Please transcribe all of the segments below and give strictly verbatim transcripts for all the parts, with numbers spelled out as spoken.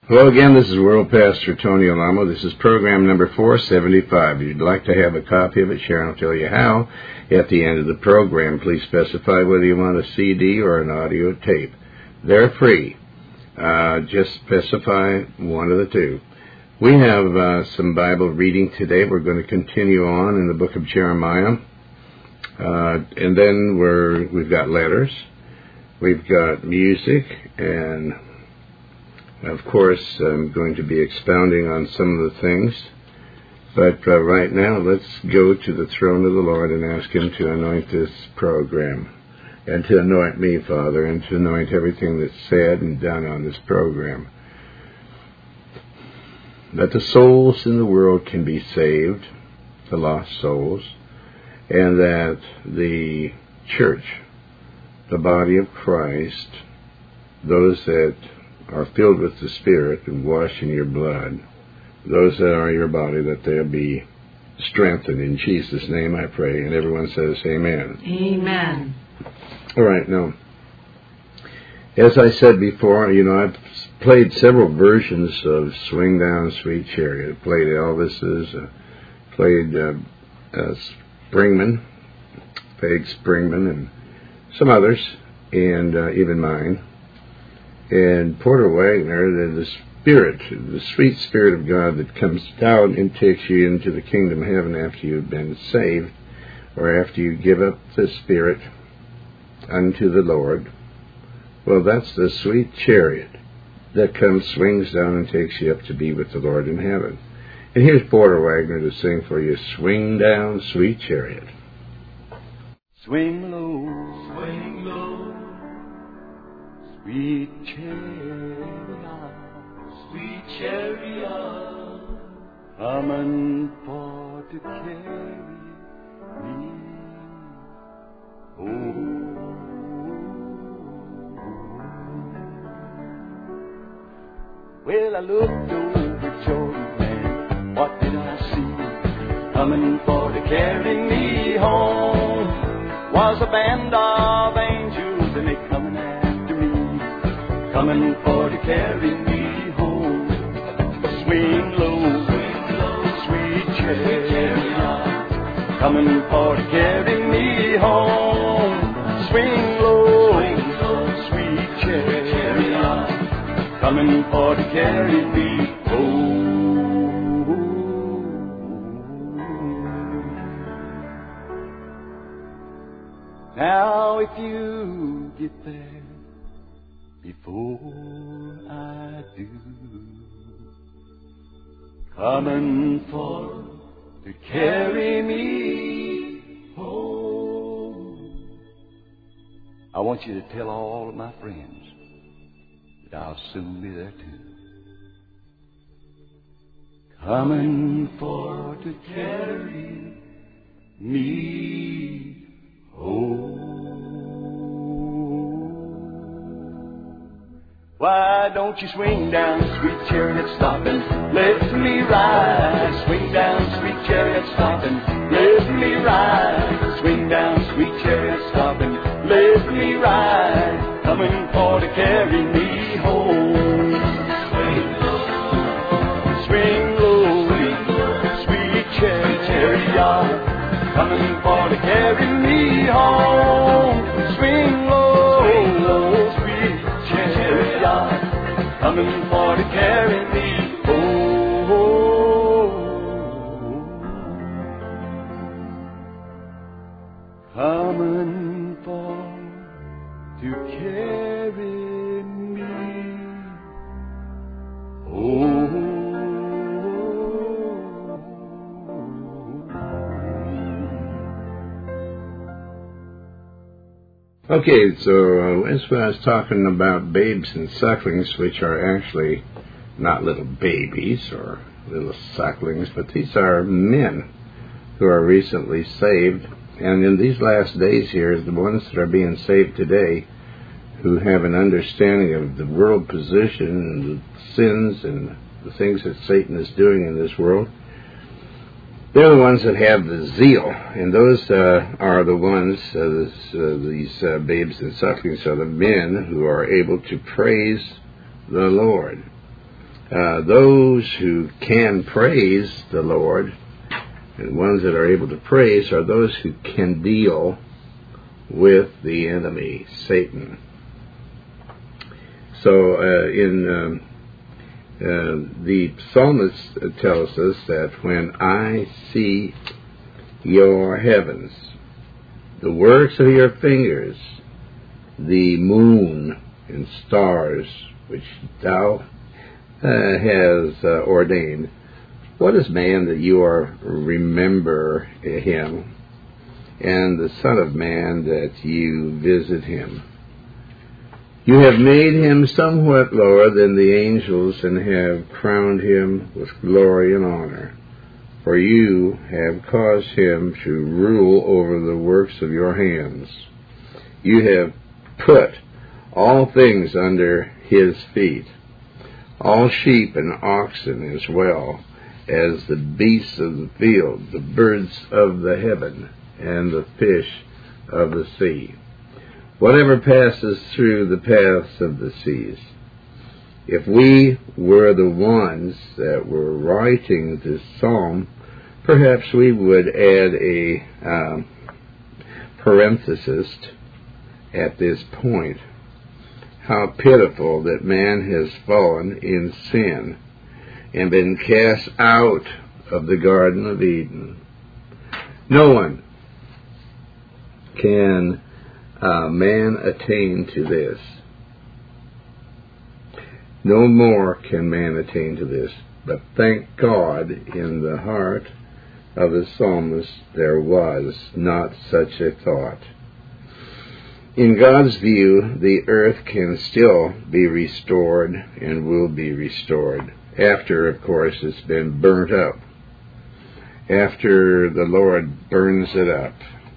Hello again, this is World Pastor Tony Alamo. This is program number four seventy-five. If you'd like to have a copy of it, Sharon will tell you how. At the end of the program, please specify whether you want a C D or an audio tape. They're free. Uh, just specify one of the two. We have uh, some Bible reading today. We're going to continue on in the book of Jeremiah. Uh, and then we're, we've got letters. We've got music, and of course, I'm going to be expounding on some of the things. But uh, right now, let's go to the throne of the Lord and ask Him to anoint this program. And to anoint me, Father, and to anoint everything that's said and done on this program. That the souls in the world can be saved, the lost souls, and that the church, the body of Christ, those that are filled with the Spirit and washed in your blood, those that are your body, that they'll be strengthened. In Jesus' name I pray. And everyone says amen. Amen. All right, now, as I said before, you know, I've played several versions of Swing Down, Sweet Chariot. I played Elvis's, uh, played uh, uh, Springman, Peg Springman, and some others, and uh, even mine. And Porter Wagoner, the, the Spirit, the sweet Spirit of God that comes down and takes you into the kingdom of heaven after you've been saved, or after you give up the Spirit unto the Lord. Well, that's the sweet chariot that comes, swings down, and takes you up to be with the Lord in heaven. And here's Porter Wagoner to sing for you, Swing Down, Sweet Chariot. Swing low, swing low, sweet chariot, sweet chariot, coming for to carry me home. Well, I looked over Jordan, what did I see? Coming for to carry me home was a band of angels, and they coming after me, coming for to carry me home. Swing low, swing low, sweet chariot, coming for to carry me home. Swing low, swing low, sweet chariot, coming for to carry me home. Now if you get there before I do, coming for to carry me home, I want you to tell all of my friends that I'll soon be there too. Coming for to carry me home. Why don't you swing down, sweet chariot, stop and let me ride? Swing down, sweet chariot, stop and let me ride. Swing down, sweet chariot, stop and let me ride. Coming for to carry me home. Swing low, swing low, sweet chariot, coming for to carry me home. Swing low, swing low, sweet chariot, coming for to carry me home. Coming for to carry me home. Okay, so uh, as I was talking about babes and sucklings, which are actually not little babies or little sucklings, but these are men who are recently saved. And in these last days here, the ones that are being saved today, who have an understanding of the world position and the sins and the things that Satan is doing in this world, they're the ones that have the zeal, and those uh, are the ones, uh, this, uh, these uh, babes and sucklings are the men who are able to praise the Lord. Uh, those who can praise the Lord, and ones that are able to praise, are those who can deal with the enemy, Satan. So uh, in um, uh, the psalmist tells us that when I see your heavens, the works of your fingers, the moon and stars which thou uh, has uh, ordained, what is man that you are remember him, and the Son of Man that you visit him? You have made him somewhat lower than the angels, and have crowned him with glory and honor. For you have caused him to rule over the works of your hands. You have put all things under his feet, all sheep and oxen as well as the beasts of the field, the birds of the heaven, and the fish of the sea, whatever passes through the paths of the seas. If we were the ones that were writing this psalm, perhaps we would add a um, parenthesis at this point. How pitiful that man has fallen in sin and been cast out of the Garden of Eden. No one can uh, man attain to this. No more can man attain to this. But thank God, in the heart of the psalmist there was not such a thought. In God's view, the earth can still be restored and will be restored, after, of course, it's been burnt up, after the Lord burns it up.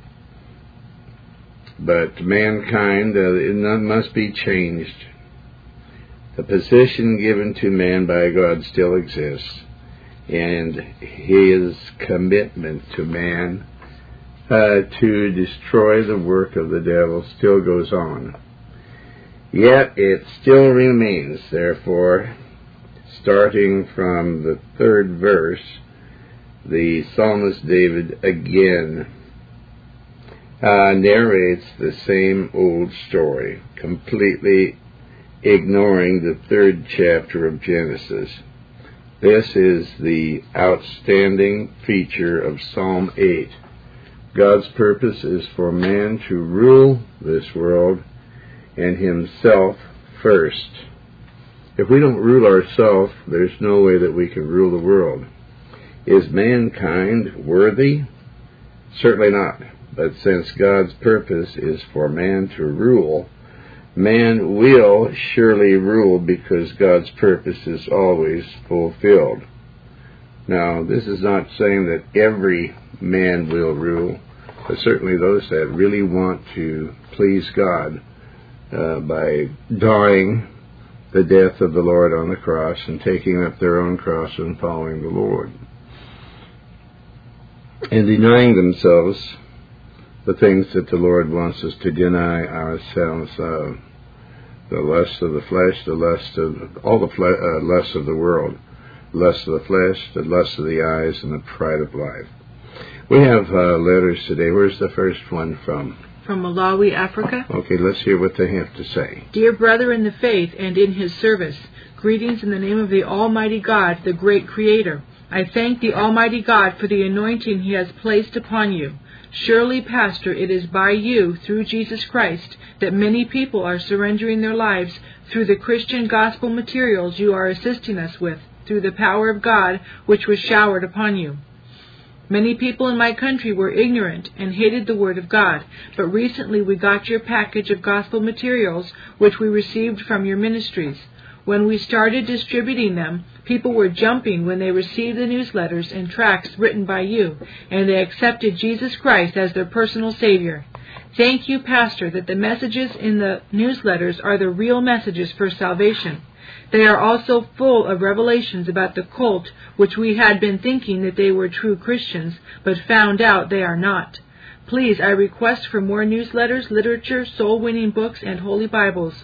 But mankind, uh, it must be changed. The position given to man by God still exists, and his commitment to man uh, to destroy the work of the devil still goes on. Yet it still remains, therefore, starting from the third verse, the psalmist David again uh, narrates the same old story, completely ignoring the third chapter of Genesis. This is the outstanding feature of Psalm eight. God's purpose is for man to rule this world and himself first. If we don't rule ourselves, there's no way that we can rule the world. Is mankind worthy? Certainly not. But since God's purpose is for man to rule, man will surely rule, because God's purpose is always fulfilled. Now, this is not saying that every man will rule, but certainly those that really want to please God uh, by dying the death of the Lord on the cross and taking up their own cross and following the Lord, and denying themselves the things that the Lord wants us to deny ourselves of. The lust of the flesh, the lust of all the fle- uh, lusts of the world, lust of the flesh, the lust of the eyes, and the pride of life. We have uh, letters today. Where's the first one from? From Malawi, Africa. Okay, let's hear what they have to say. Dear brother in the faith and in his service, greetings in the name of the Almighty God, the great Creator. I thank the Almighty God for the anointing He has placed upon you. Surely, Pastor, it is by you, through Jesus Christ, that many people are surrendering their lives through the Christian gospel materials you are assisting us with, through the power of God which was showered upon you. Many people in my country were ignorant and hated the Word of God, but recently we got your package of gospel materials which we received from your ministries. When we started distributing them, people were jumping when they received the newsletters and tracts written by you, and they accepted Jesus Christ as their personal Savior. Thank you, Pastor, that the messages in the newsletters are the real messages for salvation. They are also full of revelations about the cult, which we had been thinking that they were true Christians, but found out they are not. Please, I request for more newsletters, literature, soul-winning books, and holy Bibles.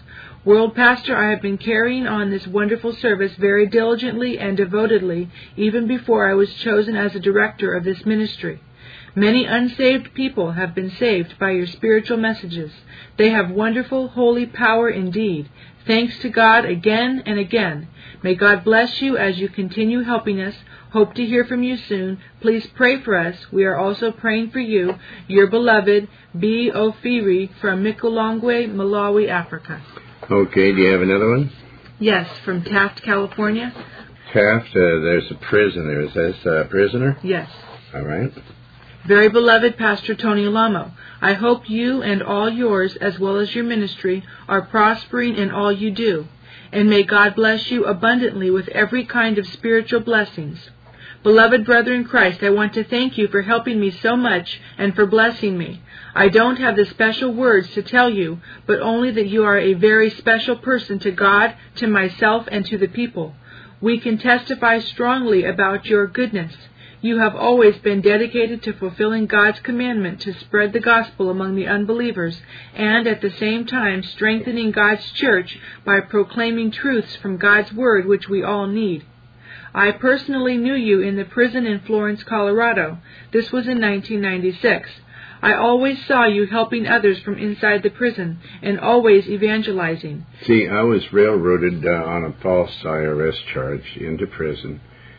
World Pastor, I have been carrying on this wonderful service very diligently and devotedly, even before I was chosen as a director of this ministry. Many unsaved people have been saved by your spiritual messages. They have wonderful, holy power indeed. Thanks to God again and again. May God bless you as you continue helping us. Hope to hear from you soon. Please pray for us. We are also praying for you, your beloved B. Ofiri from Mikulongwe, Malawi, Africa. Okay, do you have another one? Yes, from Taft, California. Taft, uh, there's a prisoner. Is this a prisoner? Yes. All right. Very beloved Pastor Tony Alamo, I hope you and all yours, as well as your ministry, are prospering in all you do, and may God bless you abundantly with every kind of spiritual blessings. Beloved brother in Christ, I want to thank you for helping me so much and for blessing me. I don't have the special words to tell you, but only that you are a very special person to God, to myself, and to the people. We can testify strongly about your goodness. You have always been dedicated to fulfilling God's commandment to spread the gospel among the unbelievers, and at the same time strengthening God's church by proclaiming truths from God's word which we all need. I personally knew you in the prison in Florence, Colorado. This was in nineteen ninety-six. I always saw you helping others from inside the prison, and always evangelizing. See, I was railroaded uh, on a false I R S charge into prison.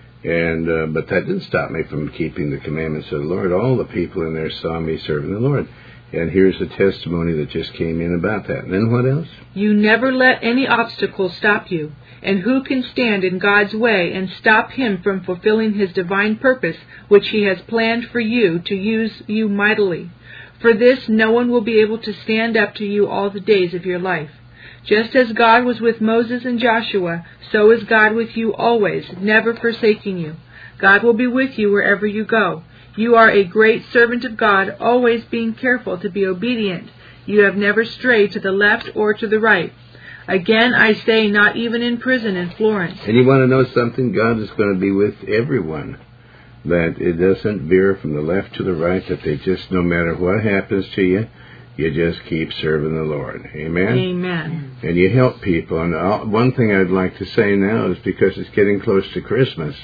And uh, but that didn't stop me from keeping the commandments of the Lord. All the people in there saw me serving the Lord. And here's a testimony that just came in about that. And then what else? You never let any obstacle stop you. And who can stand in God's way and stop Him from fulfilling His divine purpose, which He has planned for you to use you mightily? For this, no one will be able to stand up to you all the days of your life. Just as God was with Moses and Joshua, so is God with you always, never forsaking you. God will be with you wherever you go. You are a great servant of God, always being careful to be obedient. You have never strayed to the left or to the right. Again, I say, not even in prison in Florence. And you want to know something? God is going to be with everyone. That it doesn't veer from the left to the right, that they just, no matter what happens to you, you just keep serving the Lord. Amen? Amen. And you help people. And I'll, one thing I'd like to say now is because it's getting close to Christmas.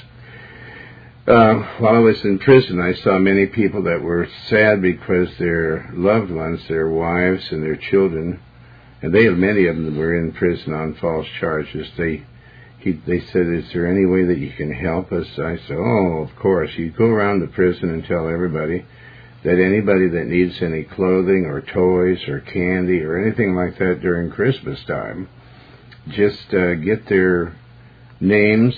Uh, while I was in prison, I saw many people that were sad because their loved ones, their wives and their children, and they, many of them were in prison on false charges. They he, they said, is there any way that you can help us? I said, oh, of course. You go around the prison and tell everybody that anybody that needs any clothing or toys or candy or anything like that during Christmas time, just uh, get their names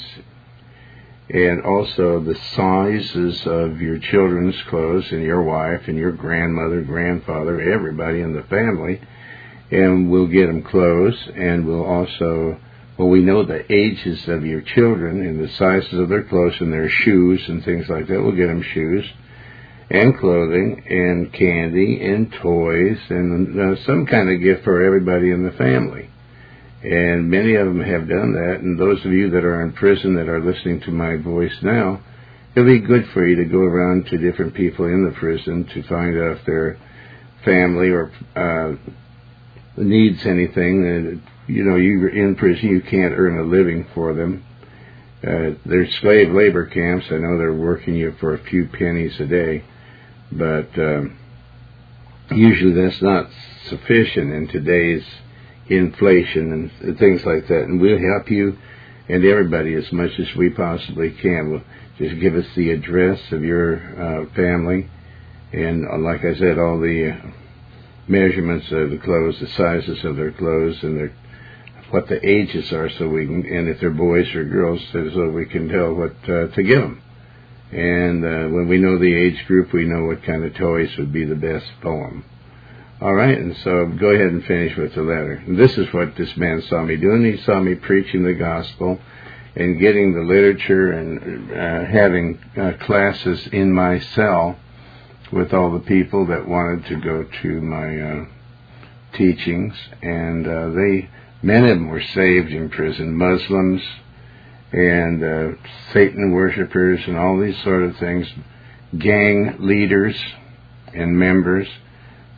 and also the sizes of your children's clothes and your wife and your grandmother, grandfather, everybody in the family, and we'll get them clothes, and we'll also, well, we know the ages of your children and the sizes of their clothes and their shoes and things like that. We'll get them shoes and clothing and candy and toys and uh, some kind of gift for everybody in the family. And many of them have done that. And those of you that are in prison that are listening to my voice now, it'll be good for you to go around to different people in the prison to find out if their family or uh, needs anything. And, you know, you're in prison, you can't earn a living for them. Uh, there's slave labor camps. I know they're working you for a few pennies a day. But um, usually that's not sufficient in today's inflation and things like that. And we'll help you and everybody as much as we possibly can. We'll just give us the address of your uh, family. And uh, like I said, all the uh, measurements of the clothes, the sizes of their clothes, and their, what the ages are, so we can, and if they're boys or girls, so we can tell what uh, to give them. And uh, when we know the age group, we know what kind of toys would be the best for them. All right, and so go ahead and finish with the letter. And this is what this man saw me doing. He saw me preaching the gospel and getting the literature and uh, having uh, classes in my cell with all the people that wanted to go to my uh, teachings. And uh, they, many of them were saved in prison, Muslims and uh, Satan worshipers and all these sort of things, gang leaders and members.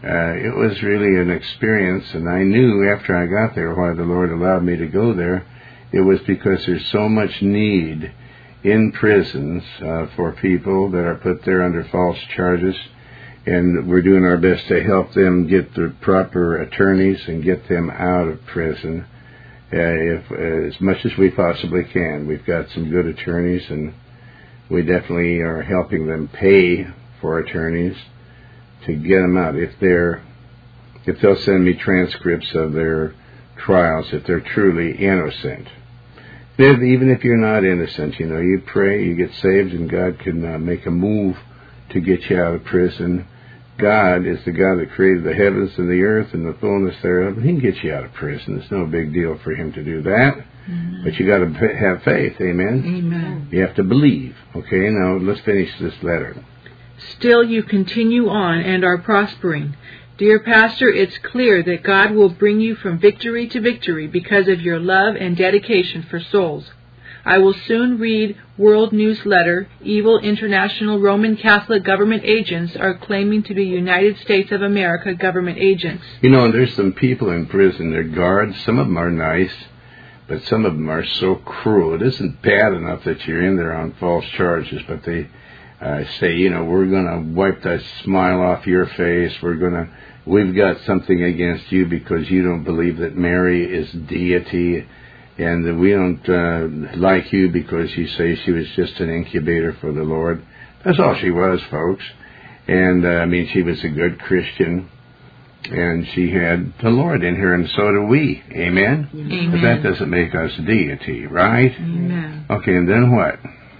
uh, it was really an experience, and I knew after I got there why the Lord allowed me to go there. It was because there's so much need in prisons uh, for people that are put there under false charges, and we're doing our best to help them get the proper attorneys and get them out of prison uh, if, uh, as much as we possibly can. We've got some good attorneys, and we definitely are helping them pay for attorneys to get them out. If they're, if they'll send me transcripts of their trials, if they're truly innocent. If, even if you're not innocent, you know, you pray, you get saved, and God can uh, make a move to get you out of prison. God is the God that created the heavens and the earth and the fullness thereof. He can get you out of prison. It's no big deal for Him to do that. Mm-hmm. But you got to have faith. Amen? Amen. You have to believe. Okay, now let's finish this letter. Still you continue on and are prospering. Dear Pastor, it's clear that God will bring you from victory to victory because of your love and dedication for souls. I will soon read World Newsletter. Evil international Roman Catholic government agents are claiming to be United States of America government agents. You know, there's some people in prison, they're guards. Some of them are nice, but some of them are so cruel. It isn't bad enough that you're in there on false charges, but they uh, say, you know, we're going to wipe that smile off your face. We're going to, we've got something against you because you don't believe that Mary is deity. And we don't uh, like you because you say she was just an incubator for the Lord. That's all she was, folks. And, uh, I mean, she was a good Christian. And she had the Lord in her, and so do we. Amen? Amen. But that doesn't make us deity, right? Amen. Okay, and then what?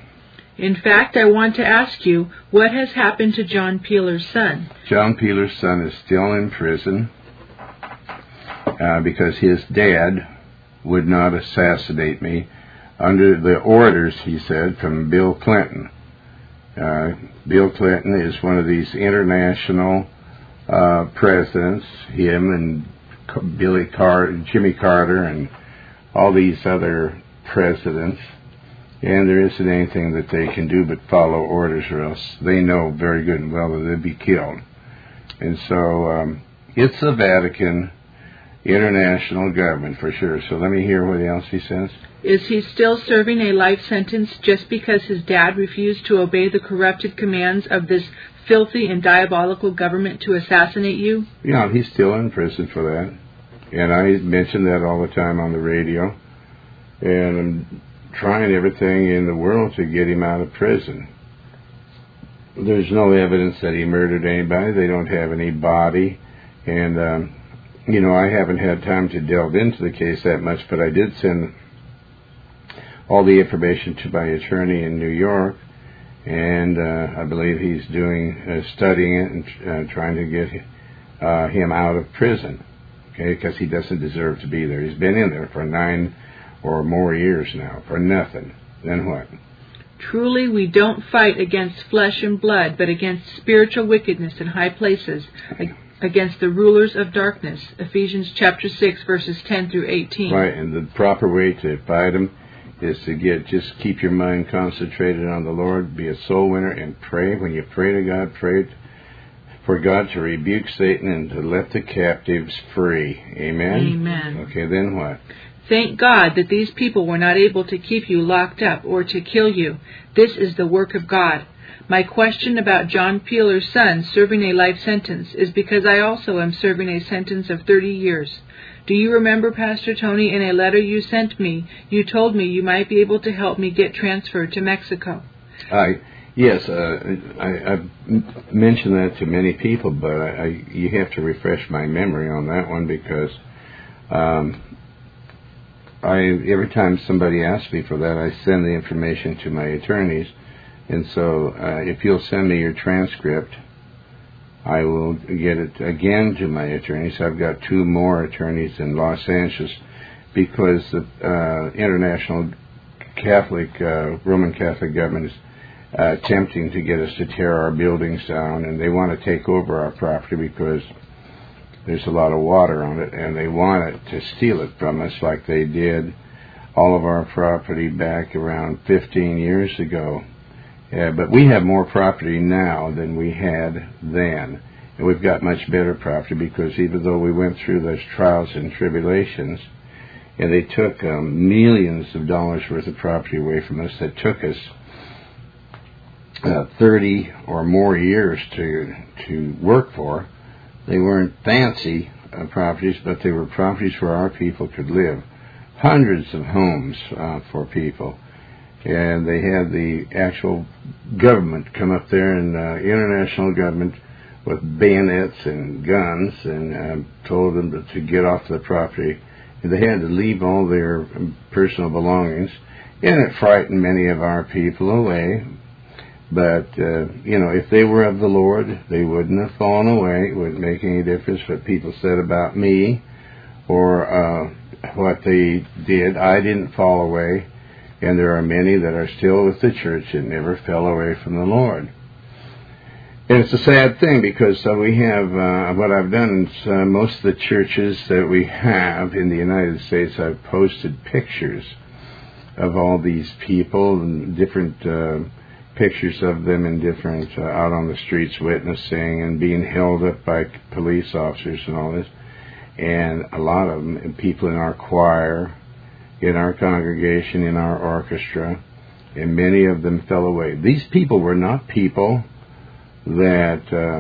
In fact, I want to ask you, what has happened to John Peeler's son? John Peeler's son is still in prison uh, because his dad would not assassinate me under the orders, he said, from Bill Clinton. Uh, Bill Clinton is one of these international uh, presidents, him and Billy Car- Jimmy Carter and all these other presidents, and there isn't anything that they can do but follow orders, or else they know very good and well that they'd be killed. And so um, it's the Vatican international government for sure. So let me hear what else he says. Is he still serving a life sentence just because his dad refused to obey the corrupted commands of this filthy and diabolical government to assassinate you? Yeah, he's still in prison for that. And I mention that all the time on the radio. And I'm trying everything in the world to get him out of prison. There's no evidence that he murdered anybody. They don't have any body. And, um, you know, I haven't had time to delve into the case that much, but I did send all the information to my attorney in New York, and uh, I believe he's doing, uh, studying it and uh, trying to get uh, him out of prison, okay, because he doesn't deserve to be there. He's been in there for nine or more years now, for nothing. Then what? Truly we don't fight against flesh and blood, but against spiritual wickedness in high places, against the rulers of darkness. Ephesians chapter six, verses ten through eighteen. Right, and the proper way to fight them is to get, just keep your mind concentrated on the Lord, be a soul winner, and pray. When you pray to God, pray for God to rebuke Satan and to let the captives free. Amen? Amen. Okay, then what? Thank God that these people were not able to keep you locked up or to kill you. This is the work of God. My question about John Peeler's son serving a life sentence is because I also am serving a sentence of thirty years. Do you remember, Pastor Tony, in a letter you sent me, you told me you might be able to help me get transferred to Mexico? I yes, uh, I, I've mentioned that to many people, but I, I, you have to refresh my memory on that one because um, I every time somebody asks me for that, I send the information to my attorneys. And so uh, if you'll send me your transcript, I will get it again to my attorneys. I've got two more attorneys in Los Angeles because the uh, International Catholic, uh, Roman Catholic government is uh, attempting to get us to tear our buildings down, and they want to take over our property because there's a lot of water on it, and they want it to steal it from us like they did all of our property back around fifteen years ago. Yeah, but we have more property now than we had then. And we've got much better property because even though we went through those trials and tribulations, and they took um, millions of dollars worth of property away from us, that took us uh, thirty or more years to to work for. They weren't fancy uh, properties, but they were properties where our people could live. Hundreds of homes uh, for people. And they had the actual government come up there, and uh, international government, with bayonets and guns, and uh, told them to, to get off the property. And they had to leave all their personal belongings, and it frightened many of our people away. But, uh, you know, if they were of the Lord, they wouldn't have fallen away. It wouldn't make any difference what people said about me or uh, what they did. I didn't fall away, and there are many that are still with the church and never fell away from the Lord. And it's a sad thing because uh, we have, uh, what I've done is uh, most of the churches that we have in the United States, I've posted pictures of all these people and different uh, pictures of them in different, uh, out on the streets witnessing and being held up by police officers and all this. And a lot of them, and people in our choir, in our congregation, in our orchestra, and many of them fell away. These people were not people that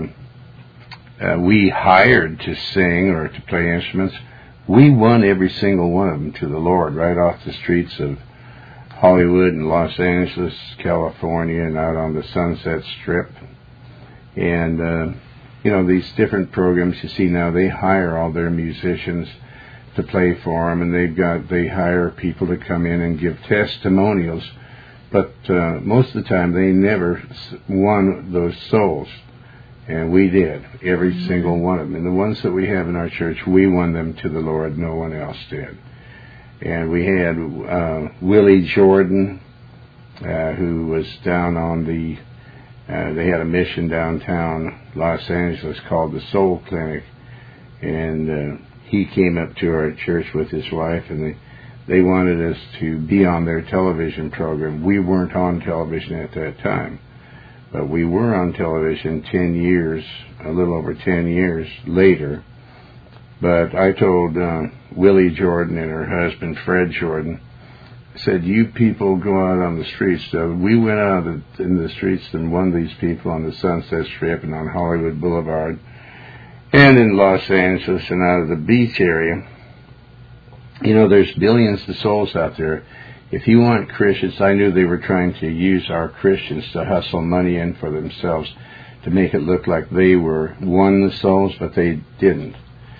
uh, uh, we hired to sing or to play instruments. We won every single one of them to the Lord right off the streets of Hollywood and Los Angeles, California, and out on the Sunset Strip. And, uh, you know, these different programs you see now, they hire all their musicians to play for them, and they've got, they hire people to come in and give testimonials. But uh, most of the time, they never won those souls. And we did, every mm-hmm. single one of them. And the ones that we have in our church, we won them to the Lord. No one else did. And we had uh, Willie Jordan, uh, who was down on the, uh, they had a mission downtown Los Angeles called the Soul Clinic. And uh, he came up to our church with his wife, and they They wanted us to be on their television program. We weren't on television at that time, but we were on television ten years, a little over ten years later. But I told uh, Willie Jordan and her husband, Fred Jordan, I said, you people go out on the streets. So we went out in the streets and won these people on the Sunset Strip and on Hollywood Boulevard and in Los Angeles and out of the beach area. You know, there's billions of souls out there. If you want Christians, I knew they were trying to use our Christians to hustle money in for themselves, to make it look like they were won the souls, but they didn't.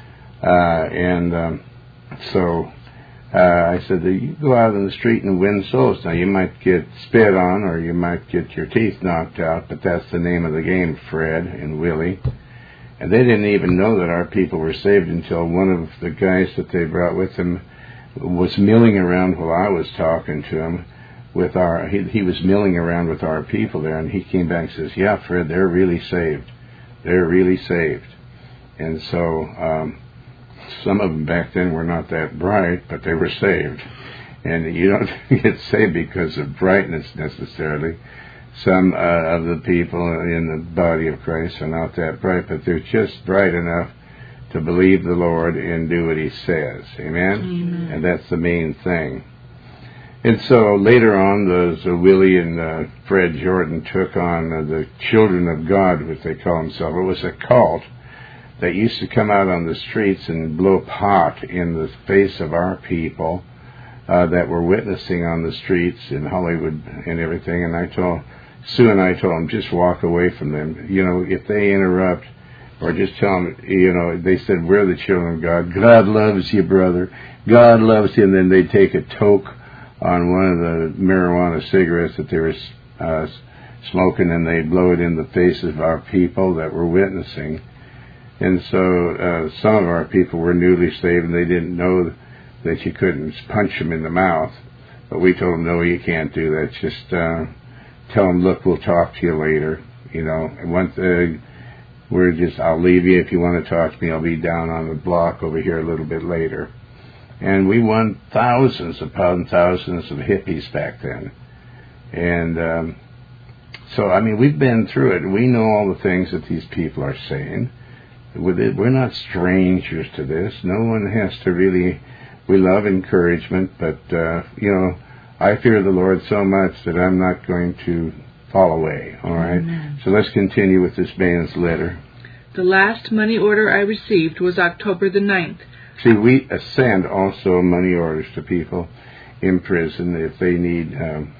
Uh, and um, so uh, I said, you go out on the street and win souls. Now, you might get spit on or you might get your teeth knocked out, but that's the name of the game, Fred and Willie. And they didn't even know that our people were saved until one of the guys that they brought with them was milling around while I was talking to him with our, he, he was milling around with our people there, and he came back and says, yeah, Fred, they're really saved. They're really saved. And so um, some of them back then were not that bright, but they were saved. And you don't get saved because of brightness necessarily. Some uh, of the people in the body of Christ are not that bright, but they're just bright enough to believe the Lord and do what He says. Amen? Amen. And that's the main thing. And so later on, those uh, Willie and uh, Fred Jordan took on uh, the Children of God, which they call themselves. It was a cult that used to come out on the streets and blow pot in the face of our people uh, that were witnessing on the streets in Hollywood and everything. And I told Sue and I told them, just walk away from them. You know, if they interrupt, or just tell them, you know, they said, we're the children of God. God loves you, brother. God loves you. And then they'd take a toke on one of the marijuana cigarettes that they were uh, smoking, and they'd blow it in the faces of our people that were witnessing. And so uh, some of our people were newly saved, and they didn't know that you couldn't punch them in the mouth. But we told them, no, you can't do that. Just uh, tell them, look, we'll talk to you later. You know, and once uh, we're just, I'll leave you. If you want to talk to me, I'll be down on the block over here a little bit later. And we won thousands upon thousands of hippies back then. And um, so, I mean, we've been through it. We know all the things that these people are saying. with it, we're not strangers to this. No one has to really, we love encouragement, but, uh, you know, I fear the Lord so much that I'm not going to fall away, all right? Amen. So let's continue with this man's letter. The last money order I received was October the ninth. See, we send also money orders to people in prison if they need um,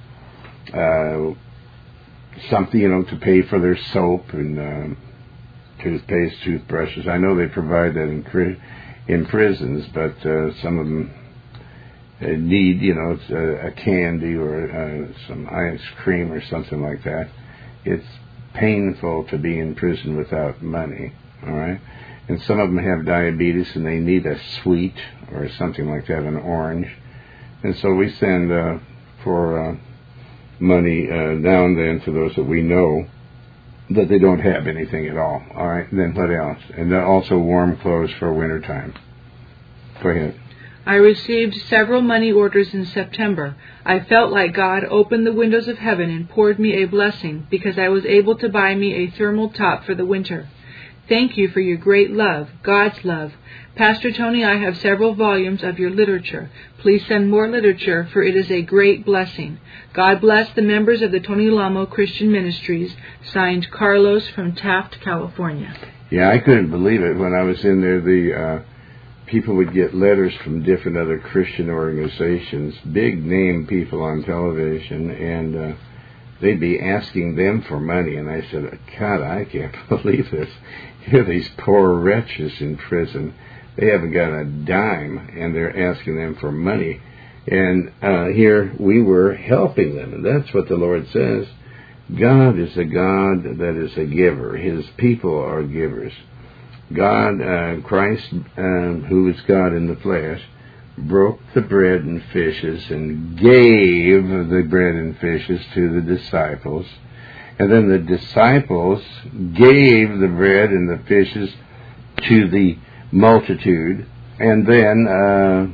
uh, something, you know, to pay for their soap and um, toothpaste, toothbrushes. I know they provide that in, cri- in prisons, but uh, some of them uh, need, you know, it's a, a candy or uh, some ice cream or something like that. It's painful to be in prison without money, all right? And some of them have diabetes and they need a sweet or something like that, an orange. And so we send uh, for uh, money uh, now and then to those that we know that they don't have anything at all, all right? And then what else? And then also warm clothes for wintertime. Go ahead. I received several money orders in September. I felt like God opened the windows of heaven and poured me a blessing because I was able to buy me a thermal top for the winter. Thank you for your great love, God's love. Pastor Tony, I have several volumes of your literature. Please send more literature, for it is a great blessing. God bless the members of the Tony Lamo Christian Ministries. Signed, Carlos from Taft, California. Yeah, I couldn't believe it. When I was in there, the uh, people would get letters from different other Christian organizations, big-name people on television, and uh, they'd be asking them for money. And I said, God, I can't believe this. Here are these poor wretches in prison. They haven't got a dime, and they're asking them for money. And uh, here we were helping them. And that's what the Lord says. God is a God that is a giver. His people are givers. God, uh, Christ, um, who is God in the flesh, broke the bread and fishes and gave the bread and fishes to the disciples. And then the disciples gave the bread and the fishes to the multitude. And then uh,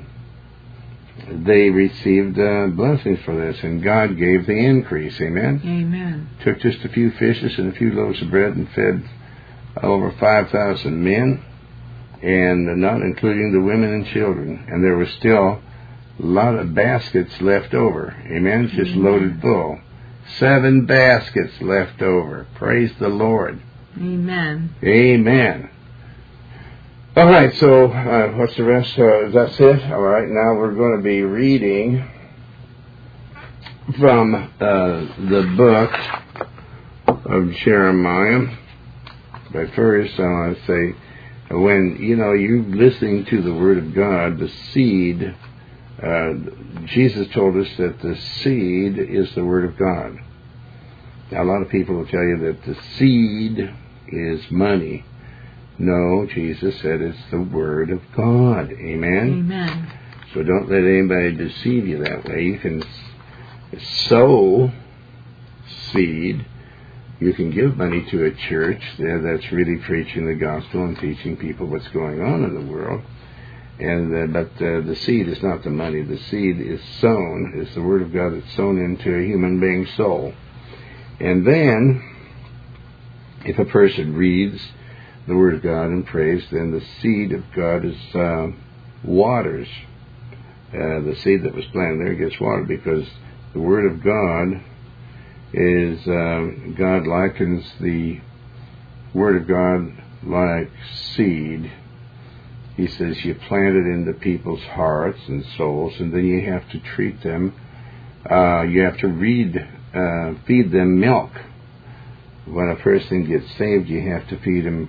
they received uh, blessings for this. And God gave the increase. Amen? Amen. Took just a few fishes and a few loaves of bread and fed over five thousand men, and not including the women and children. And there was still a lot of baskets left over. Amen? It's just Amen. Loaded full. Seven baskets left over. Praise the Lord. Amen. Amen. All right, so uh, what's the rest? Uh, that's it. All right, now we're going to be reading from uh, the book of Jeremiah. But first, I want to say, when, you know, you're listening to the Word of God, the seed, uh, Jesus told us that the seed is the Word of God. Now, a lot of people will tell you that the seed is money. No, Jesus said it's the Word of God. Amen? Amen. So don't let anybody deceive you that way. You can sow seed. You can give money to a church that's really preaching the gospel and teaching people what's going on in the world. And uh, but uh, the seed is not the money. The seed is sown. It's the Word of God that's sown into a human being's soul. And then, if a person reads the Word of God and prays, then the seed of God is uh, waters. Uh, the seed that was planted there gets watered because the Word of God is, uh, God likens the Word of God like seed. He says you plant it into people's hearts and souls, and then you have to treat them. Uh, you have to read, uh, feed them milk. When a person gets saved, you have to feed them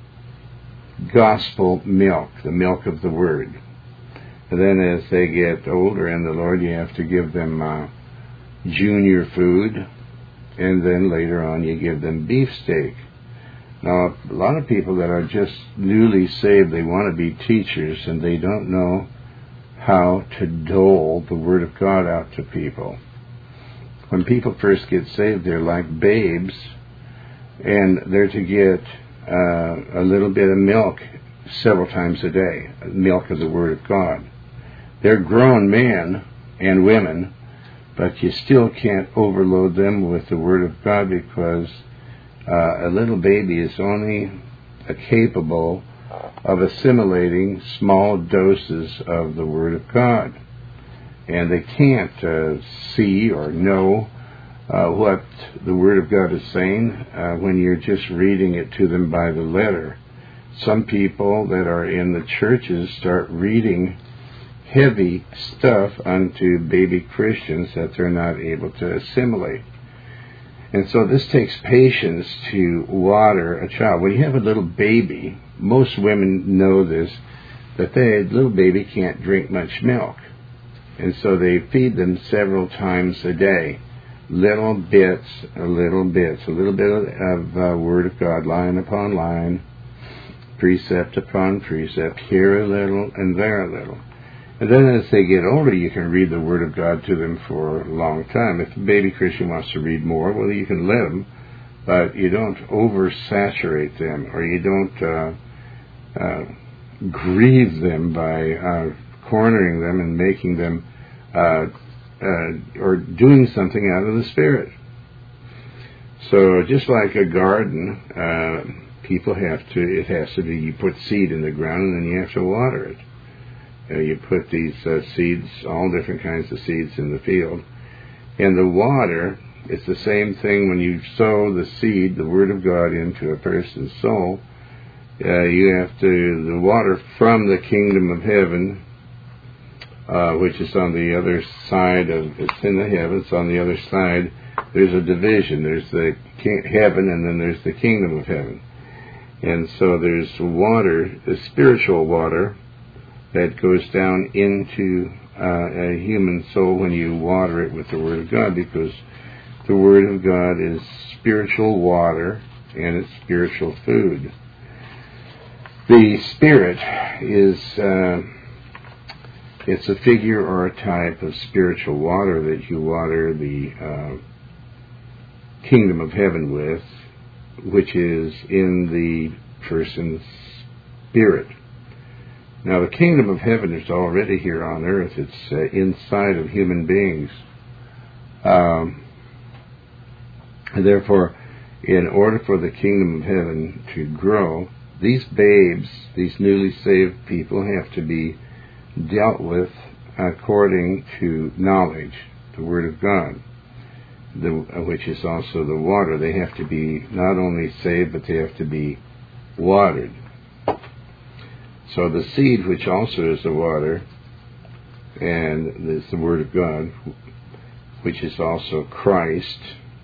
gospel milk, the milk of the Word. And then as they get older in the Lord, you have to give them uh, junior food. And then later on you give them beefsteak. Now, a lot of people that are just newly saved, they want to be teachers, and they don't know how to dole the Word of God out to people. When people first get saved, they're like babes, and they're to get uh, a little bit of milk several times a day, milk of the Word of God. They're grown men and women, but you still can't overload them with the Word of God because uh, a little baby is only uh, capable of assimilating small doses of the Word of God. And they can't uh, see or know uh, what the Word of God is saying uh, when you're just reading it to them by the letter. Some people that are in the churches start reading heavy stuff unto baby Christians that they're not able to assimilate. And so this takes patience to water a child. When you have a little baby, most women know this, that the little baby can't drink much milk. And so they feed them several times a day. Little bits, little bits, a little bit of uh, Word of God, line upon line, precept upon precept, here a little and there a little. And then as they get older, you can read the Word of God to them for a long time. If a baby Christian wants to read more, well, you can let them, but you don't oversaturate them, or you don't uh, uh, grieve them by uh, cornering them and making them, uh, uh, or doing something out of the Spirit. So just like a garden, uh, people have to, it has to be, you put seed in the ground and then you have to water it. Uh, you put these uh, seeds, all different kinds of seeds in the field. And the water, it's the same thing when you sow the seed, the Word of God, into a person's soul. Uh, you have to, the water from the kingdom of heaven, uh, which is on the other side of, it's in the heavens, on the other side, there's a division. There's the king, heaven, and then there's the kingdom of heaven. And so there's water, the spiritual water, that goes down into uh, a human soul when you water it with the Word of God, because the Word of God is spiritual water and it's spiritual food. The Spirit is uh, it's a figure or a type of spiritual water that you water the uh, kingdom of heaven with, which is in the person's spirit. Now, the kingdom of heaven is already here on earth. It's uh, inside of human beings. Um, and therefore, in order for the kingdom of heaven to grow, these babes, these newly saved people, have to be dealt with according to knowledge, the Word of God, the, which is also the water. They have to be not only saved, but they have to be watered. So the seed, which also is the water, and is the Word of God, which is also Christ.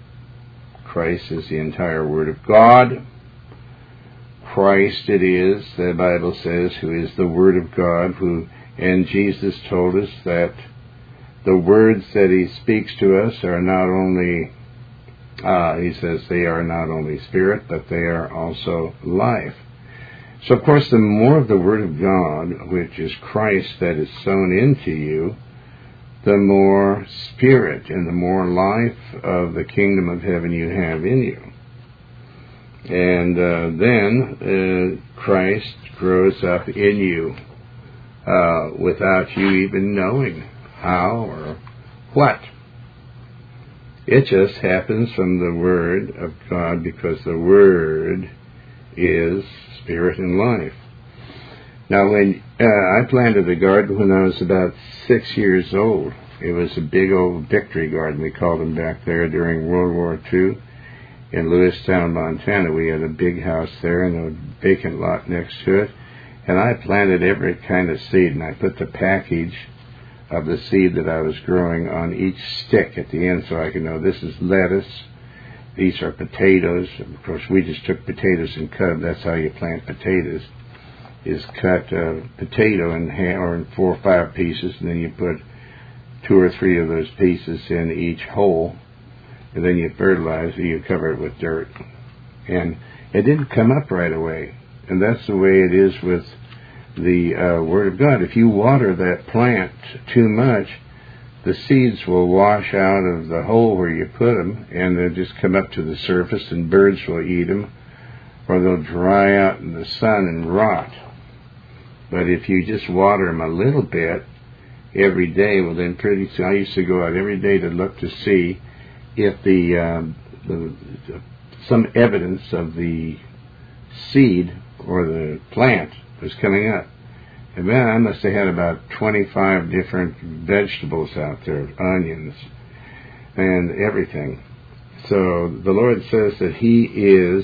Christ is the entire Word of God. Christ it is, the Bible says, who is the Word of God, who, and Jesus told us that the words that He speaks to us are not only, uh, He says they are not only spirit, but they are also life. So, of course, the more of the Word of God, which is Christ, that is sown into you, the more spirit and the more life of the kingdom of heaven you have in you. And uh, then uh, Christ grows up in you uh, without you even knowing how or what. It just happens from the Word of God, because the Word is spirit and life. Now, when uh, I planted a garden when I was about six years old, it was a big old victory garden, we called them back there, during World War Two in Lewistown, Montana. We had a big house there and a vacant lot next to it, and I planted every kind of seed, and I put the package of the seed that I was growing on each stick at the end, so I could know this is lettuce, these are potatoes. Of course, we just took potatoes and cut them. That's how you plant potatoes, is cut a potato in, ha- or in four or five pieces, and then you put two or three of those pieces in each hole, and then you fertilize it, you cover it with dirt. And it didn't come up right away. And that's the way it is with the uh, Word of God. If you water that plant too much, the seeds will wash out of the hole where you put them, and they'll just come up to the surface, and birds will eat them, or they'll dry out in the sun and rot. But if you just water them a little bit every day, well, then pretty soon, I used to go out every day to look to see if the, um, the some evidence of the seed or the plant was coming up. And man, I must have had about twenty-five different vegetables out there, onions, and everything. So the Lord says that He is,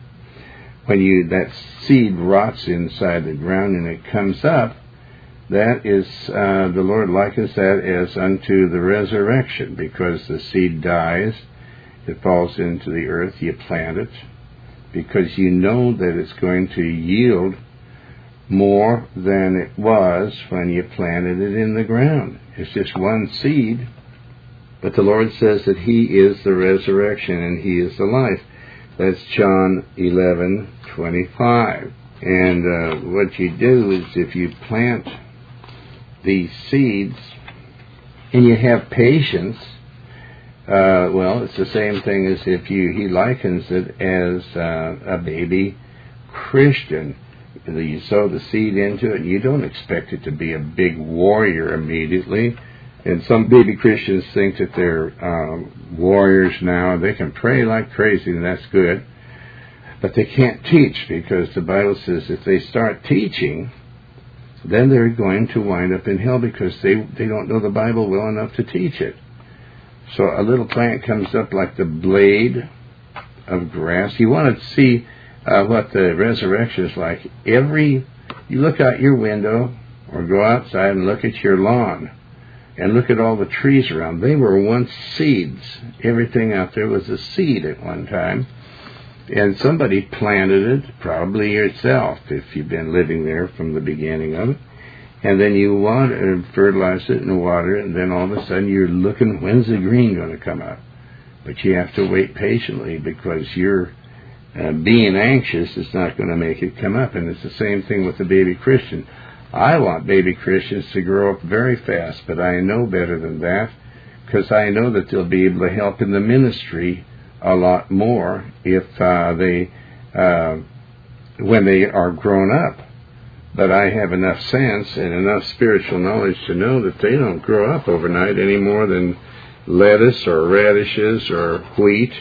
when you that seed rots inside the ground and it comes up, that is, uh, the Lord likens that as unto the resurrection, because the seed dies, it falls into the earth, you plant it, because you know that it's going to yield more than it was when you planted it in the ground. It's just one seed, but the Lord says that He is the resurrection and He is the life. That's John eleven twenty-five. And uh, what you do is if you plant these seeds and you have patience, uh, well, it's the same thing as if you, He likens it as uh, a baby Christian. You sow the seed into it, and you don't expect it to be a big warrior immediately. And some baby Christians think that they're um, warriors now. They can pray like crazy, and that's good. But they can't teach, because the Bible says if they start teaching, then they're going to wind up in hell, because they, they don't know the Bible well enough to teach it. So a little plant comes up like the blade of grass. You want to see Uh, what the resurrection is like. Every, you look out your window or go outside and look at your lawn and look at all the trees around. They were once seeds. Everything out there was a seed at one time. And somebody planted it, probably yourself, if you've been living there from the beginning of it. And then you water, fertilize it and water it, and then all of a sudden you're looking, when's the green going to come up? But you have to wait patiently, because you're Uh, being anxious is not going to make it come up. And it's the same thing with the baby Christian. I want baby Christians to grow up very fast, but I know better than that, because I know that they'll be able to help in the ministry a lot more if uh, they, uh, when they are grown up. But I have enough sense and enough spiritual knowledge to know that they don't grow up overnight any more than lettuce or radishes or wheat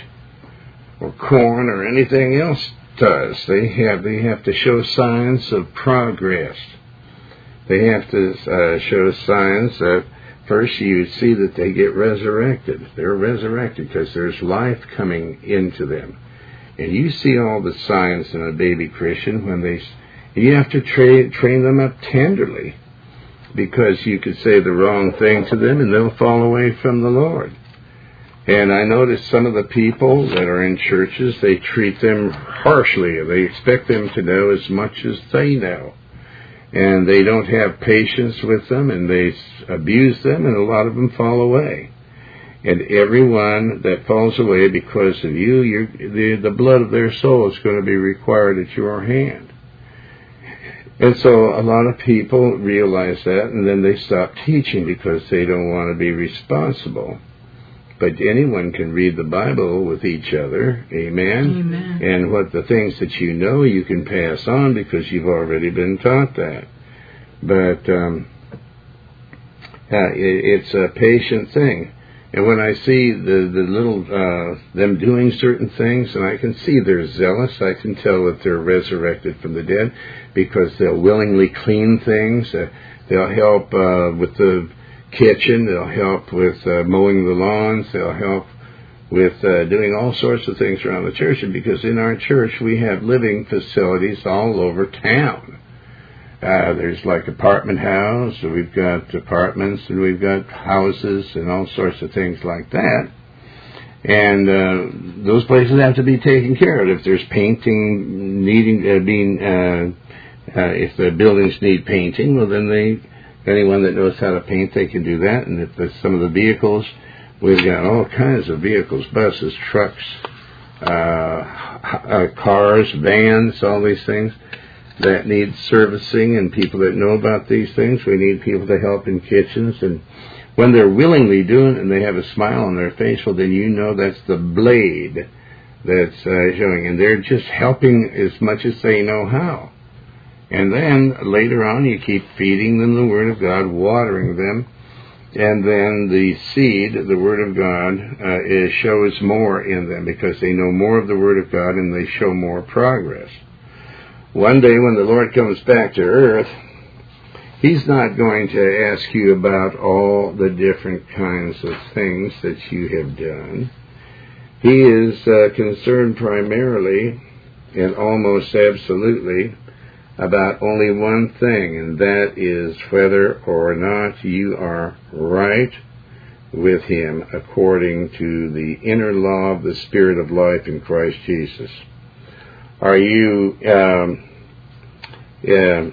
or corn or anything else does. They have they have to show signs of progress. They have to uh, show signs that first you see that they get resurrected. They're resurrected because there's life coming into them. And you see all the signs in a baby Christian when they, you have to train train them up tenderly, because you could say the wrong thing to them and they'll fall away from the Lord. And I notice some of the people that are in churches, they treat them harshly. They expect them to know as much as they know. And they don't have patience with them, and they abuse them, and a lot of them fall away. And everyone that falls away because of you, you're, the, the blood of their soul is going to be required at your hand. And so a lot of people realize that, and then they stop teaching because they don't want to be responsible. But anyone can read the Bible with each other, amen? Amen. And what the things that you know, you can pass on because you've already been taught that. But um, uh, it, it's a patient thing. And when I see the, the little, uh, them doing certain things, and I can see they're zealous, I can tell that they're resurrected from the dead, because they'll willingly clean things. Uh, they'll help uh, with the kitchen, they'll help with uh, mowing the lawns, they'll help with uh, doing all sorts of things around the church. And because in our church we have living facilities all over town. Uh, there's like apartment house, so we've got apartments, and we've got houses and all sorts of things like that. And uh, those places have to be taken care of. If there's painting needing uh, being, uh, uh, if the buildings need painting, well then they anyone that knows how to paint, they can do that. And if there's some of the vehicles, we've got all kinds of vehicles, buses, trucks, uh, uh, cars, vans, all these things that need servicing, and people that know about these things. We need people to help in kitchens. And when they're willingly doing it and they have a smile on their face, well, then you know that's the blade that's uh, showing. And they're just helping as much as they know how. And then later on you keep feeding them the Word of God, watering them, and then the seed, the Word of God, uh, is, shows more in them because they know more of the Word of God and they show more progress. One day when the Lord comes back to earth, He's not going to ask you about all the different kinds of things that you have done. He is uh, concerned primarily and almost absolutely about only one thing, and that is whether or not you are right with Him according to the inner law of the Spirit of life in Christ Jesus. Are you um, uh,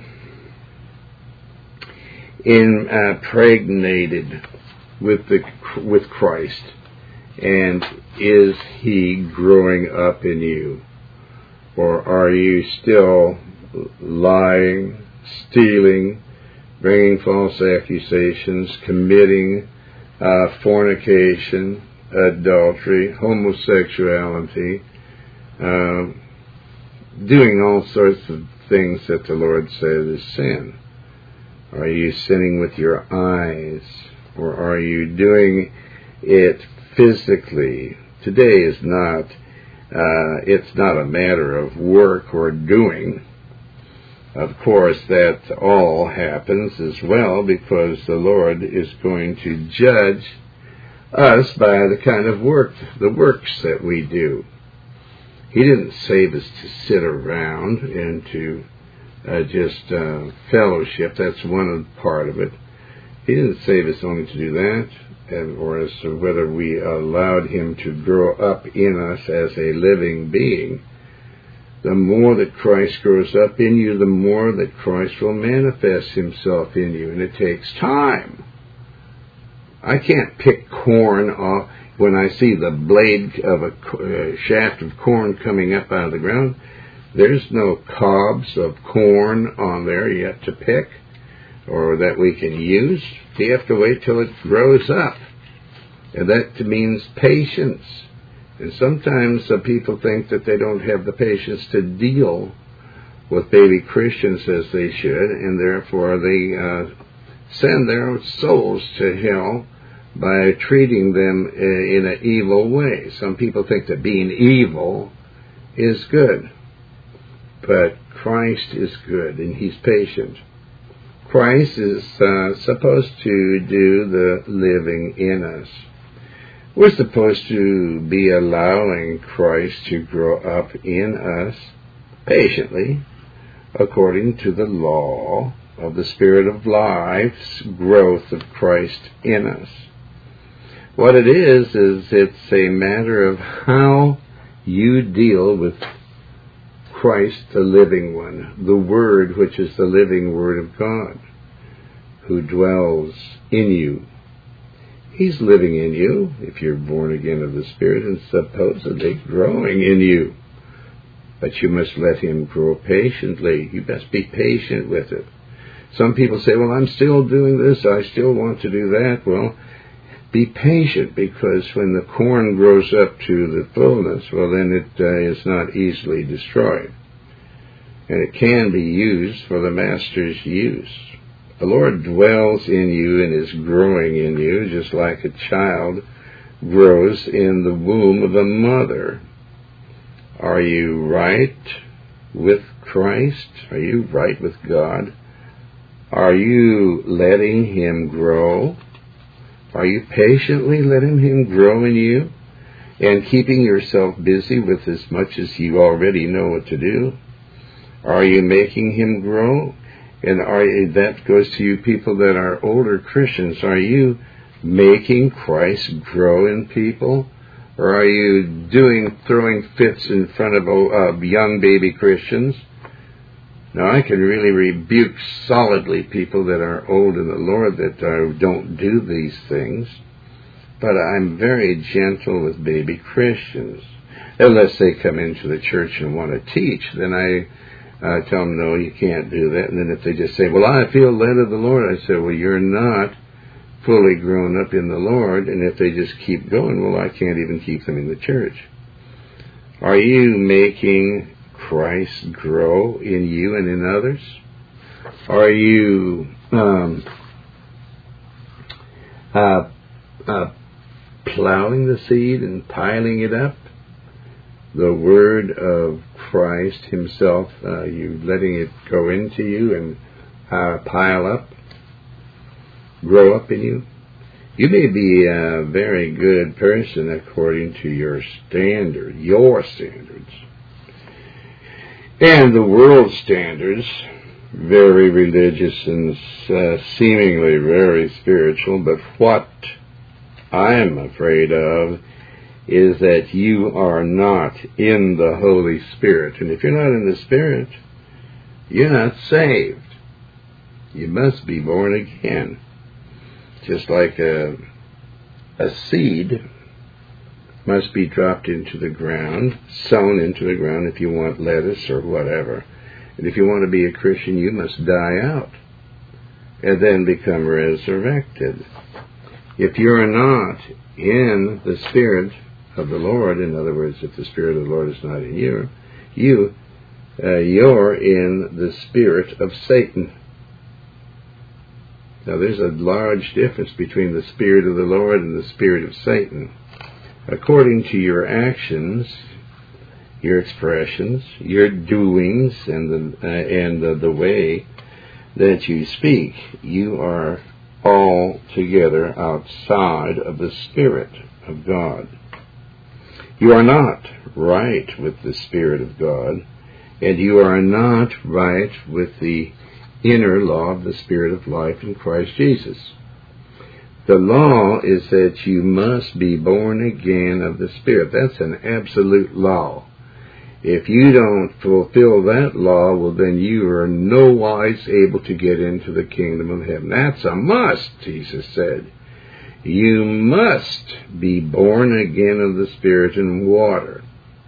impregnated with the with Christ, and is He growing up in you, or are you still lying, stealing, bringing false accusations, committing uh, fornication, adultery, homosexuality, uh, doing all sorts of things that the Lord said is sin? Are you sinning with your eyes, or are you doing it physically? Today is not, uh, it's not a matter of work or doing. Of course, that all happens as well because the Lord is going to judge us by the kind of work, the works that we do. He didn't save us to sit around and to uh, just uh, fellowship. That's one part of it. He didn't save us only to do that, and, or as to whether we allowed Him to grow up in us as a living being. The more that Christ grows up in you, the more that Christ will manifest Himself in you, and it takes time. I can't pick corn off when I see the blade of a uh, shaft of corn coming up out of the ground. There's no cobs of corn on there yet to pick, or that we can use. We have to wait till it grows up, and that means patience. And sometimes uh, people think that they don't have the patience to deal with baby Christians as they should, and therefore they uh, send their souls to hell by treating them uh, in an evil way. Some people think that being evil is good, but Christ is good, and He's patient. Christ is uh, supposed to do the living in us. We're supposed to be allowing Christ to grow up in us patiently, according to the law of the Spirit of life's growth of Christ in us. What it is, is it's a matter of how you deal with Christ, the living one, the Word, which is the living Word of God, who dwells in you. He's living in you, if you're born again of the Spirit, and supposedly growing in you. But you must let Him grow patiently. You must be patient with it. Some people say, well, I'm still doing this, I still want to do that. Well, be patient, because when the corn grows up to the fullness, well, then it uh, is not easily destroyed. And it can be used for the Master's use. The Lord dwells in you and is growing in you, just like a child grows in the womb of a mother. Are you right with Christ? Are you right with God? Are you letting Him grow? Are you patiently letting Him grow in you and keeping yourself busy with as much as you already know what to do? Are you making Him grow? And are you, that goes to you people that are older Christians. Are you making Christ grow in people? Or are you doing, throwing fits in front of uh, young baby Christians? Now, I can really rebuke solidly people that are old in the Lord that uh, don't do these things. But I'm very gentle with baby Christians. Unless they come into the church and want to teach, then I uh, tell them, no, you can't do that. And then if they just say, well, I feel led of the Lord, I say, well, you're not fully grown up in the Lord. And if they just keep going, well, I can't even keep them in the church. Are you making Christ grow in you and in others? Are you um, uh, uh, plowing the seed and piling it up? the Word of Christ Himself, uh, you letting it go into you and uh, pile up, grow up in you. You may be a very good person according to your standard, your standards. And the world's standards, very religious and uh, seemingly very spiritual, but what I'm afraid of is that you are not in the Holy Spirit. And if you're not in the Spirit, you're not saved. You must be born again. Just like a, a seed must be dropped into the ground, sown into the ground if you want lettuce or whatever. And if you want to be a Christian, you must die out and then become resurrected. If you're not in the Spirit of the Lord, in other words, if the Spirit of the Lord is not in you, you, uh, you're in the spirit of Satan. Now, there's a large difference between the Spirit of the Lord and the Spirit of Satan. According to your actions, your expressions, your doings, and the uh, and the, the way that you speak, you are altogether outside of the Spirit of God. You are not right with the Spirit of God, and you are not right with the inner law of the Spirit of life in Christ Jesus. The law is that you must be born again of the Spirit. That's an absolute law. If you don't fulfill that law, well, then you are no wise able to get into the kingdom of heaven. That's a must, Jesus said. You must be born again of the Spirit and water.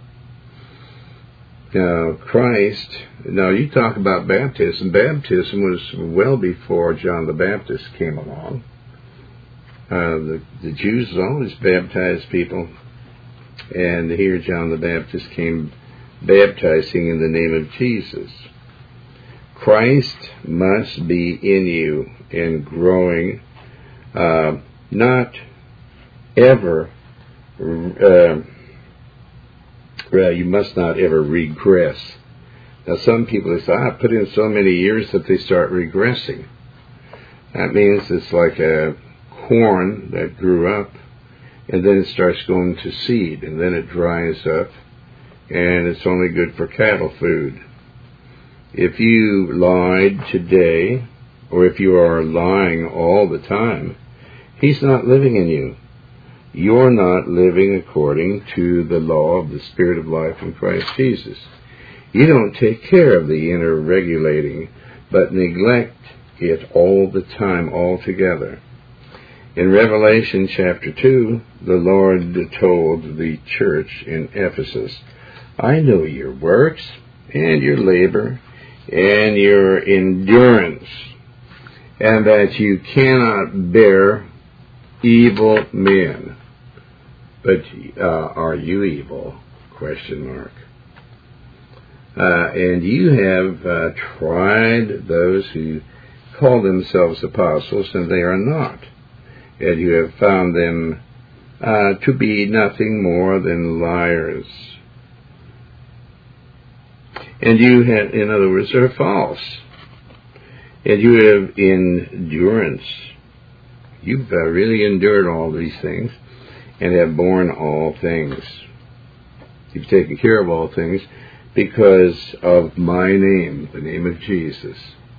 Now, Christ, now you talk about baptism. Baptism was well before John the Baptist came along. Uh, the, the Jews always baptized people, and here John the Baptist came baptizing in the name of Jesus. Christ must be in you and growing, uh, not ever, uh, well, you must not ever regress. Now, some people say, I put in so many years that they start regressing. That means it's like a corn that grew up, and then it starts going to seed, and then it dries up, and it's only good for cattle food. If you lied today, or if you are lying all the time, He's not living in you. You're not living according to the law of the Spirit of life in Christ Jesus. You don't take care of the inner regulating, but neglect it all the time altogether. In Revelation chapter two, the Lord told the church in Ephesus, I know your works and your labor and your endurance, and that you cannot bear evil men. But uh, are you evil? Question mark. Uh, and you have uh, tried those who call themselves apostles, and they are not. And you have found them uh, to be nothing more than liars. And you have, in other words, are false. And you have endurance. You've uh, really endured all these things and have borne all things. You've taken care of all things because of my name, the name of Jesus.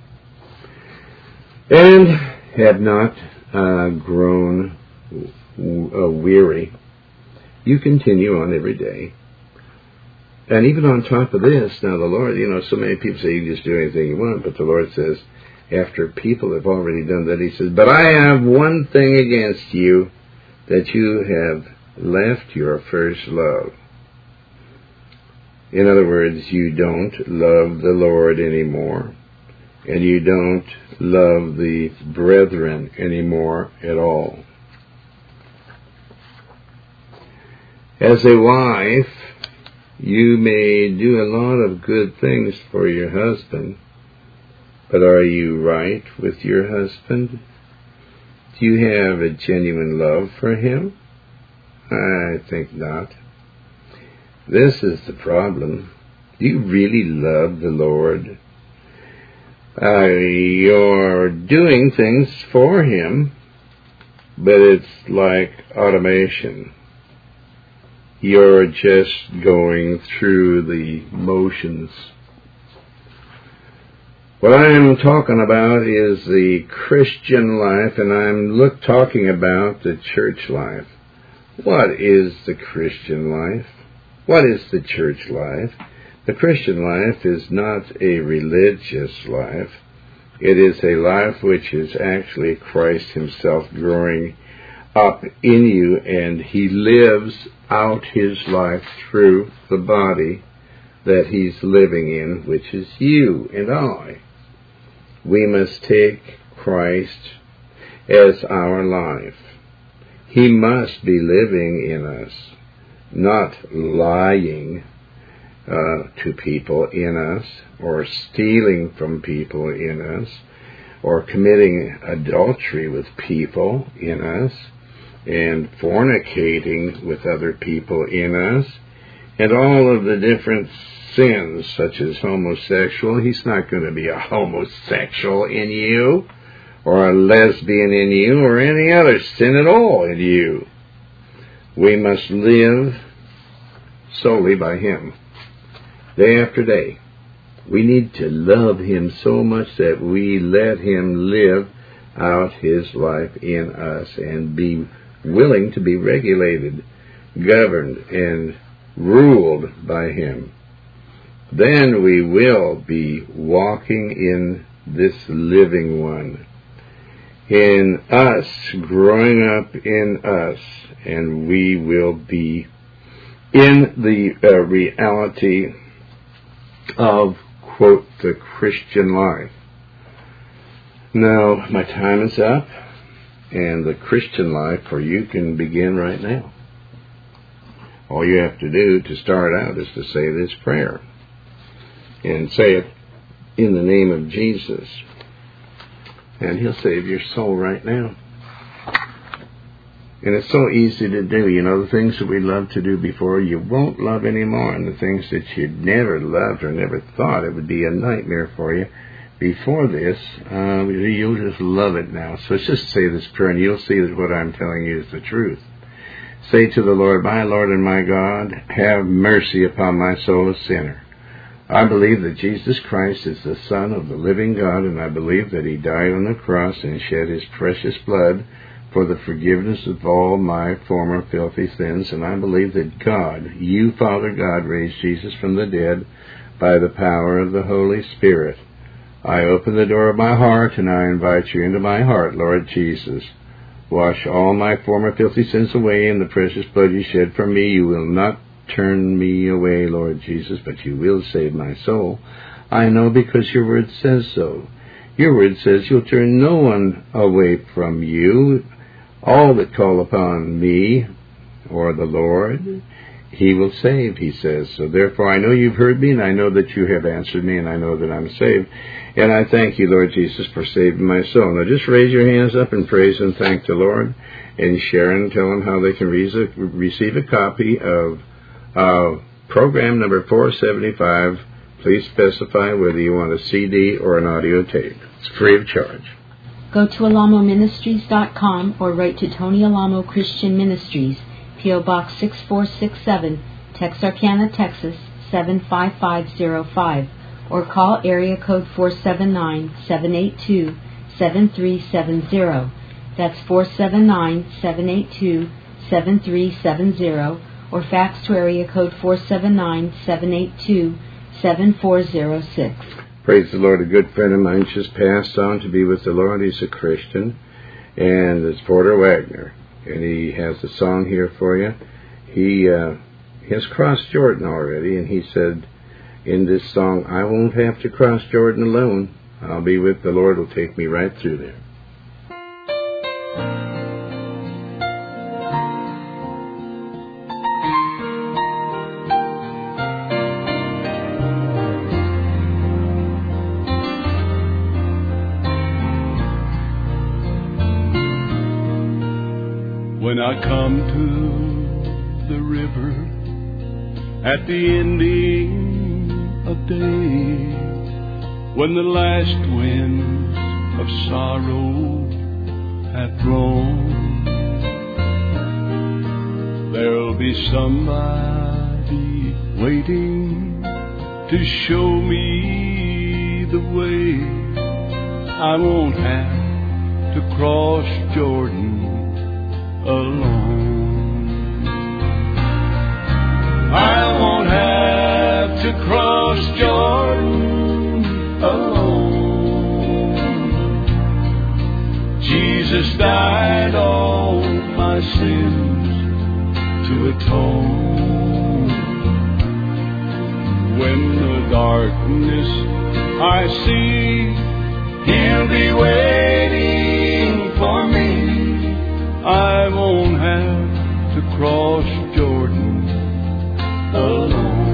And have not uh, grown uh, weary. You continue on every day. And even on top of this, now the Lord, you know, so many people say you can just do anything you want, but the Lord says, after people have already done that, He says, but I have one thing against you, that you have left your first love. In other words, you don't love the Lord anymore, and you don't love the brethren anymore at all. As a wife, you may do a lot of good things for your husband, but are you right with your husband? Do you have a genuine love for him? I think not. This is the problem. Do you really love the Lord? Uh, you're doing things for Him, but it's like automation. You're just going through the motions. What I'm talking about is the Christian life, and I'm look, talking about the church life. What is the Christian life? What is the church life? The Christian life is not a religious life. It is a life which is actually Christ Himself growing up in you, and He lives out His life through the body that He's living in, which is you and I. We must take Christ as our life. He must be living in us, not lying uh, to people in us, or stealing from people in us, or committing adultery with people in us, and fornicating with other people in us, and all of the different sins, such as homosexual. He's not going to be a homosexual in you, or a lesbian in you, or any other sin at all in you. We must live solely by Him, day after day. We need to love Him so much that we let Him live out His life in us and be willing to be regulated, governed, and ruled by Him. Then we will be walking in this living one, in us, growing up in us, and we will be in the uh, reality of, quote, the Christian life. Now, my time is up, and the Christian life for you can begin right now. All you have to do to start out is to say this prayer, and say it in the name of Jesus, and He'll save your soul right now. And it's so easy to do. You know, the things that we loved to do before, you won't love anymore. And the things that you'd never loved or never thought, it would be a nightmare for you before this, uh, you'll just love it now. So just say this prayer, and you'll see that what I'm telling you is the truth. Say to the Lord, my Lord and my God, have mercy upon my soul, a sinner. I believe that Jesus Christ is the Son of the living God, and I believe that He died on the cross and shed His precious blood for the forgiveness of all my former filthy sins, and I believe that God, you, Father God, raised Jesus from the dead by the power of the Holy Spirit. I open the door of my heart, and I invite you into my heart, Lord Jesus. Wash all my former filthy sins away in the precious blood you shed for me. You will not turn me away, Lord Jesus, but you will save my soul. I know, because your word says so. Your word says you'll turn no one away from you. All that call upon me, or the Lord, He will save, He says. So therefore I know you've heard me, and I know that you have answered me, and I know that I'm saved. And I thank you, Lord Jesus, for saving my soul. Now just raise your hands up and praise and thank the Lord, and share and tell them how they can re- receive a copy of uh, program number four seventy-five. Please specify whether you want a C D or an audio tape. It's free of charge. Go to alamo ministries dot com or write to Tony Alamo Christian Ministries, P O Box six four six seven, Texarkana, Texas seven five five zero five, or call area code four seven nine, seven eight two, seven three seven zero. That's four seven nine, seven eight two, seven three seven zero, or fax to area code four seven nine, seven eight two, seven four zero six. Praise the Lord. A good friend of mine just passed on to be with the Lord. He's a Christian, and it's Porter Wagner, and he has a song here for you. He, uh, he has crossed Jordan already, and he said in this song, I won't have to cross Jordan alone. I'll be with the Lord. Will take me right through there. When I come to the river at the ending of days, when the last winds of sorrow have blown, there'll be somebody waiting to show me the way. I won't have to cross Jordan alone. I won't have to cross Jordan alone. Jesus died all my sins to atone. When the darkness I see, He'll be waiting for me. I won't have to cross Jordan alone.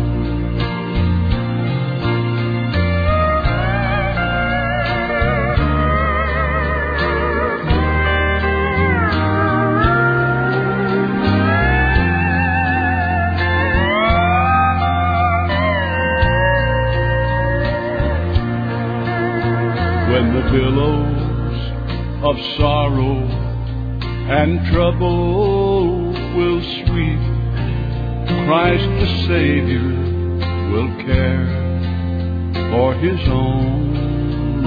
When the billows of sorrow and trouble will sweep, Christ the Savior will care for His own.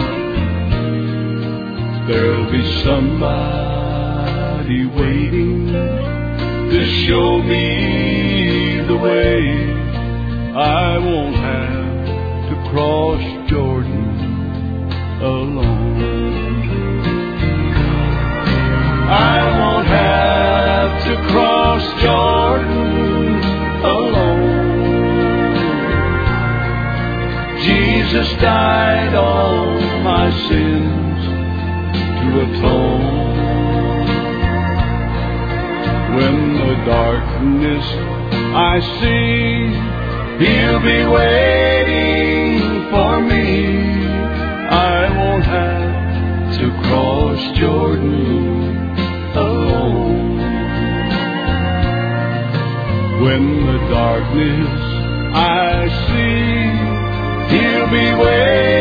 There'll be somebody waiting to show me the way. I won't have to cross Jordan alone. I won't have to cross Jordan alone. Jesus died all my sins to atone. When the darkness I see, He'll be waiting for me. I won't have to cross Jordan alone. When the darkness I see, He'll be waiting